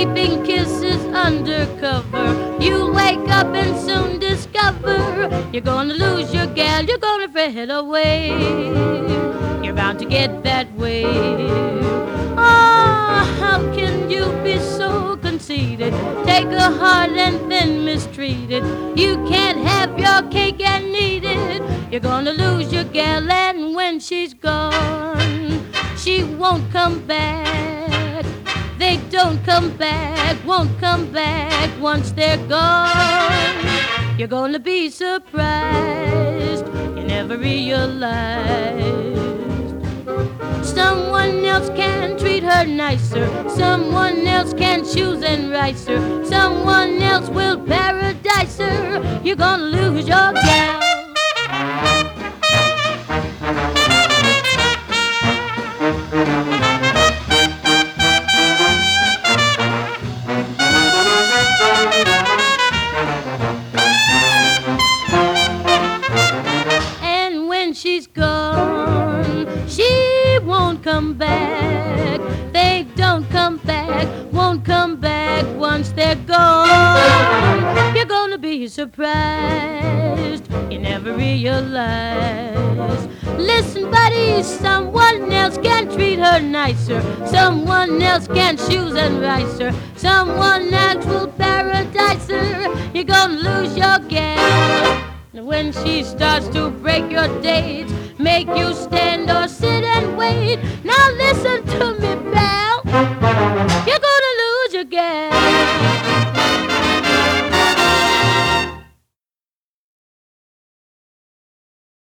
Keeping kisses undercover. You wake up and soon discover you're gonna lose your gal, you're gonna fret away. You're bound to get that way. Oh, how can you be so conceited? Take a heart and then mistreat it. You can't have your cake and eat it. You're gonna lose your gal, and when she's gone, she won't come back. They don't come back, won't come back once they're gone. You're gonna be surprised, you never realized. Someone else can treat her nicer. Someone else can choose and rice her. Someone else will paradise her. You're gonna lose your gal. And when she's gone, she won't come back. They don't come back, won't come back once they're gone. You're gonna be surprised, you never realize. Listen, buddy, someone else can treat her nicer. Someone else can choose and rice her. Someone else will paradise her. You're gonna lose your gal. When she starts to break your dates, make you stand or sit and wait. Now listen to me, pal.